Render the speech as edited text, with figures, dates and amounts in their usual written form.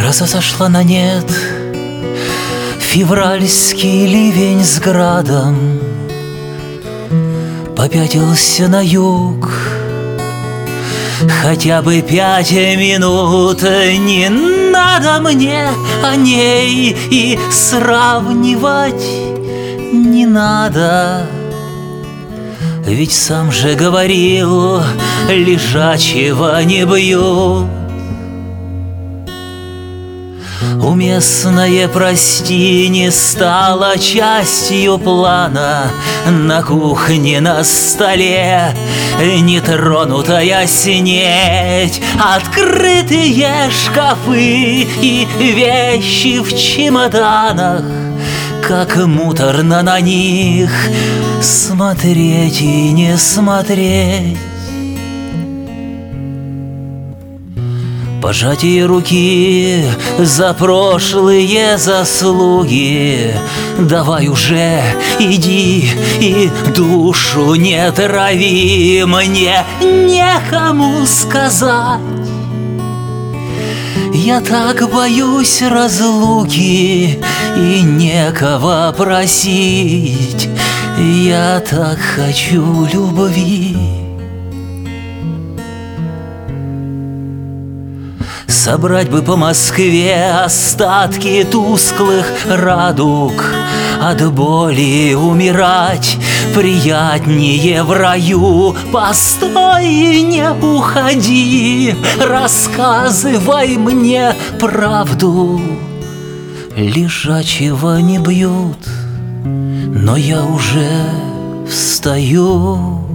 Гроза сошла на нет, февральский ливень с градом попятился на юг. Хотя бы 5 минут не надо мне о ней и сравнивать не надо. Ведь сам же говорил, лежачего не бьют. Уместное «прости» не стало частью плана. На кухне на столе нетронутая снедь, открытые шкафы и вещи в чемоданах. Как муторно на них смотреть и не смотреть. Пожатие руки за прошлые заслуги. Давай уже иди и душу не трави. Мне некому сказать. Я так боюсь разлуки и некого просить. Я так хочу любви. Собрать бы по Москве остатки тусклых радуг. От боли умирать приятнее в раю. Постой, не уходи, рассказывай мне правду. Лежачего не бьют, но я уже встаю.